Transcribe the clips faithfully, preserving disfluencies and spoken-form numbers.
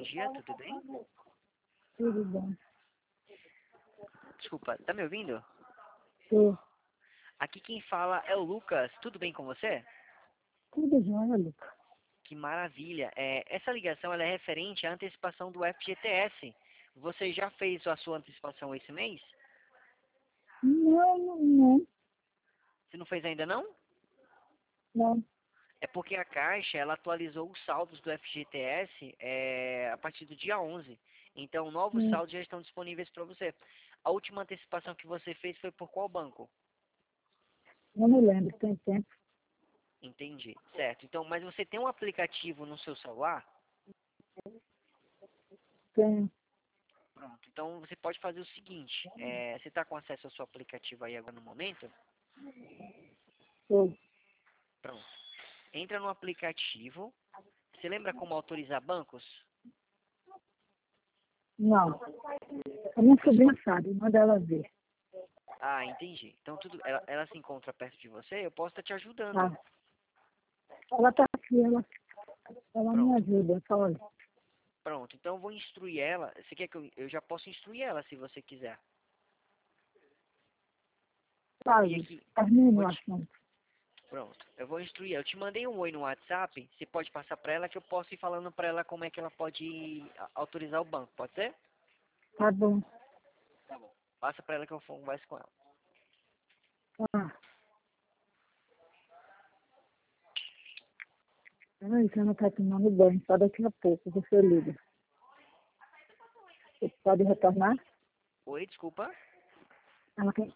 dia, tudo bem? Tudo bem. Desculpa, tá me ouvindo? Tô. Aqui quem fala é o Lucas, tudo bem com você? Tudo jóia, Lucas. Que maravilha. É, essa ligação ela é referente à antecipação do F G T S. Você já fez a sua antecipação esse mês? Não, não, não. Você não fez ainda não? Não. É porque a Caixa ela atualizou os saldos do F G T S é, a partir do dia onze. Então, novos Hum, saldos já estão disponíveis para você. A última antecipação que você fez foi por qual banco? Não me lembro, tem tempo. Entendi. Certo. Então, mas você tem um aplicativo no seu celular? Tem. Pronto. Então, você pode fazer o seguinte. é, você está com acesso ao seu aplicativo aí agora no momento? Tô. Pronto. Entra no aplicativo. Você lembra como autorizar bancos? Não. A minha sobrinha sabe, manda ela ver. Ah, entendi. Então, tudo, ela, ela se encontra perto de você, eu posso estar te ajudando. Tá. Ela tá aqui, ela, ela me Pronto. ajuda. Só olha. Pronto. Então, eu vou instruir ela. Você quer que eu, eu já posso instruir ela se você quiser. E Sabe, aqui, termina vou o te, assunto. pronto. Eu vou instruir ela. Eu te mandei um oi no WhatsApp. Você pode passar para ela que eu posso ir falando para ela como é que ela pode a- autorizar o banco. Pode ser? Tá bom. Passa para ela que eu converso com ela. Tá. Peraí, que ela tá tomando banho. Só daqui a pouco você liga. Você pode retornar? Oi, desculpa. Ela quer...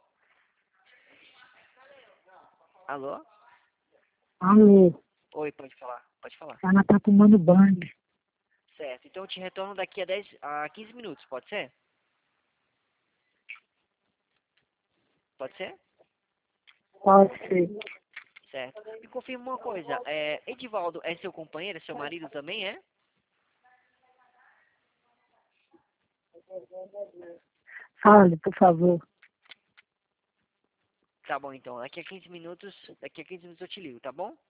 Alô? Alô. Oi, pode falar. Pode falar. Ela tá tomando banho. Certo. Então eu te retorno daqui a dez, a quinze minutos, pode ser? Pode ser? Pode ser. Certo. Me confirma uma coisa. É, Edivaldo é seu companheiro, é seu marido também, é? Fale, por favor. Tá bom, então. Daqui a quinze minutos, daqui a quinze minutos eu te ligo, tá bom?